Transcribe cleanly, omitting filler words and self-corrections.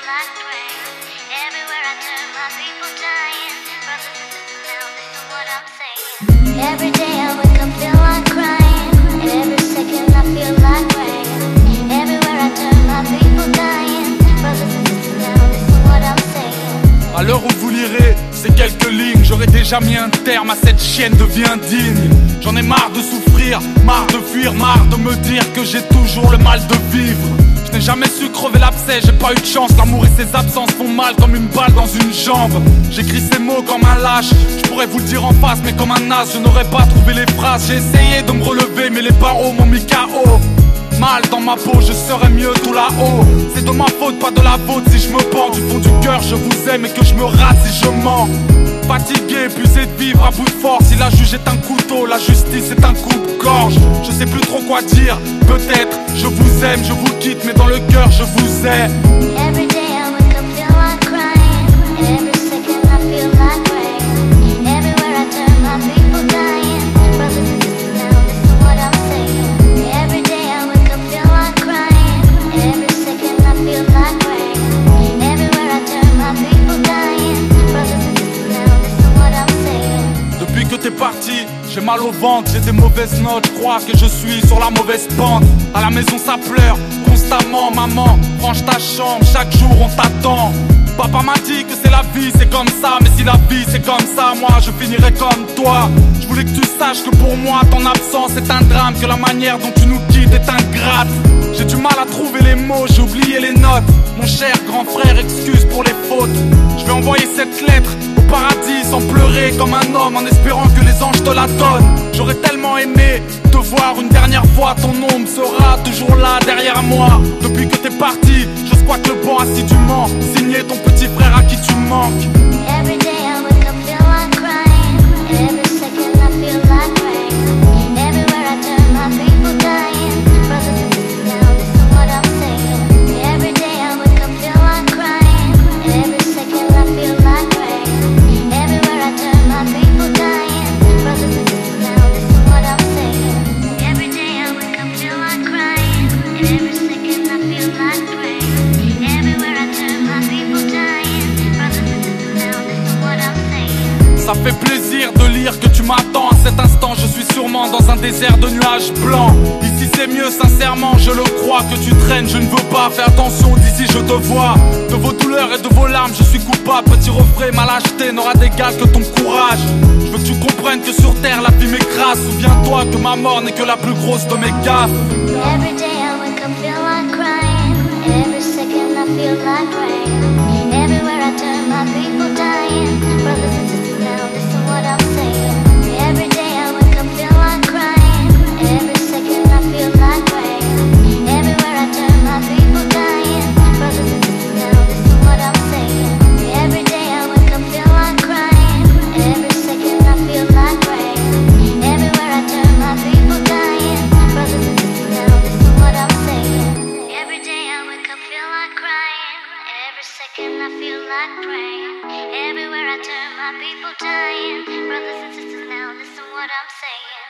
like rain. Everywhere I turn, my people dying. Brothers and sisters, now listen what I'm saying. Every day I wake up, feel like crying. And every second I feel like rain. Everywhere I turn, my people dying. Brothers and sisters, now listen what I'm saying. À l'heure où vous lirez ces quelques lignes, j'aurais déjà mis un terme à cette chienne de vie indigne. J'en ai marre de souffrir, marre de fuir, marre de me dire que j'ai toujours le mal de vivre. Je n'ai jamais su crever l'abcès, j'ai pas eu de chance. L'amour et ses absences font mal comme une balle dans une jambe. J'écris ces mots comme un lâche, je pourrais vous le dire en face, mais comme un as, je n'aurais pas trouvé les phrases. J'ai essayé de me relever, mais les barreaux m'ont mis KO. Mal dans ma peau, je serais mieux tout là-haut. C'est de ma faute, pas de la vôtre si je me pends. Du fond du cœur, je vous aime et que je me rate si je mens. Fatigué, épuisé de vivre à bout de force. Si la juge est un couteau, la justice est un coupe-gorge. Je sais plus trop quoi dire, peut-être. Je vous aime, je vous quitte, mais dans le cœur, je vous ai. Every day I wake up, feel like crying. And every second I feel like rain. Everywhere I turn, my people dying. Brothers and sisters, now listen what I'm saying. Every day I wake up, feel like crying. And every second I feel like rain. Everywhere I turn, my people dying. Brothers and sisters, now listen what I'm saying. Depuis que t'es parti, j'ai mal au ventre, j'ai des mauvaises notes, je crois que je suis sur la mauvaise pente. À la maison ça pleure, constamment, maman, range ta chambre, chaque jour on t'attend. Papa m'a dit que c'est la vie, c'est comme ça, mais si la vie c'est comme ça, moi je finirai comme toi. Je voulais que tu saches que pour moi ton absence est un drame, que la manière dont tu nous quittes est ingrate. J'ai du mal à trouver les mots, j'ai oublié les notes. Mon cher grand frère, excuse pour les fautes. Je vais envoyer cette lettre au paradis sans pleurer comme un homme, en espérant que les anges te la donnent. J'aurais tellement aimé te voir une dernière fois, ton ombre sera toujours là derrière moi. Depuis que t'es parti, je squatte le banc assidûment, signé ton petit frère à qui tu manques. Every day I wake up, feel like crying. And every second I feel like rain. Everywhere I turn, my people dying. Brothers and sisters, now listen what I'm saying. Every day I wake up, feel like crying. And every second I feel like rain. Everywhere I turn, my people dying. Brothers and sisters, now listen what I'm saying. Every day I wake up, feel like crying. And every second I feel like rain. Everywhere I turn, my people dying. Brothers and sisters, now listen what I'm saying. Ça fait plaisir de lire que tu m'attends. À cet instant, je suis sûrement dans un désert de nuages blancs. Ici, c'est mieux, sincèrement, je le crois. Que tu traînes, je ne veux pas. Fais attention, d'ici, je te vois. De vos douleurs et de vos larmes, je suis coupable. Petit refrain, ma lâcheté n'aura d'égal que ton courage. Je veux que tu comprennes que sur terre, la vie m'écrase. Souviens-toi que ma mort n'est que la plus grosse de mes gaffes. Every day I wake up, feel like crying. And every second I feel like rain. Everywhere I turn, my people dying. Brothers and sisters, now listen what I'm saying. Every day I wake up, feel like crying. And every second I feel like rain. Everywhere I turn, my people dying. Brothers and sisters, now listen what I'm saying. Every day I wake up, feel like crying. And every second I feel like rain. Everywhere I turn, my people dying. Brothers and sisters, now listen what I'm saying. Every day I wake up, feel like crying. And every second I feel like rain. Everywhere I turn, my people dying. Brothers and sisters, now listen what I'm saying.